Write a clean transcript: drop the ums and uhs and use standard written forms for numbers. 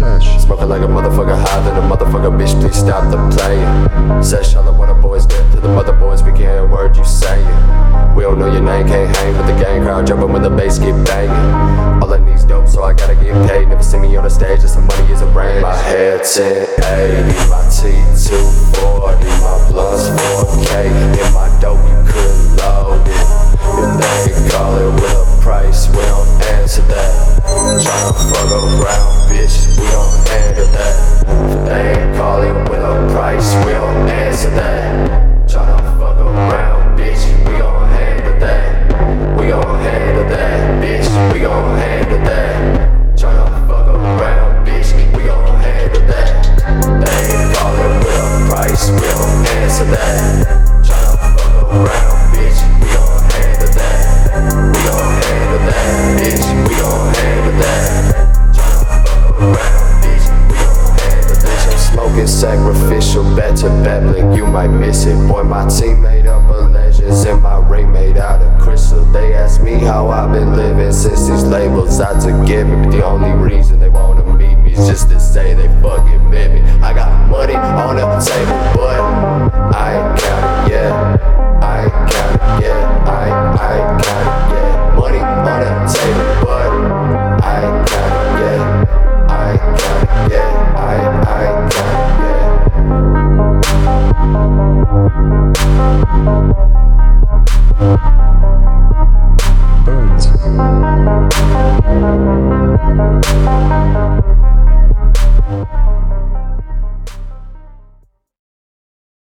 Sesh. Smoking like a motherfucker high, then a motherfucker bitch, please stop the playing. Said Charlotte, what the boys did to the mother boys, we can't hear a word you saying. We don't know your name, can't hang with the gang crowd, jumping when the bass get banging. All I need's dope, so I gotta get paid. Never see me on the stage, just some money is a brain. My hair 1080, my T240, my blunts 4K. In my dope, you couldn't load it. If they ain't call it with a price, we don't answer that. Tryna fuck around, bitch, we don't handle that. If they ain't call it with a price, we don't answer that. Tryna fuck around, bitch, we gon' handle that. We gon' handle that, bitch, we gon' handle that. Tryna fuck around, bitch, we gon' handle that. They ain't call it with a price, we don't answer that. Tryna fuck around, bitch, we gon' handle that. We gon' handle that, bitch, we gon' handle that. Tryna fuck around, bitch, we gon' handle that. I'm smoking sacrificial, better babbling, you might miss it. Boy, my team made up of legends and my ring made out of crystal. They ask me how I've been living since these labels I took give it, but the only reason they won't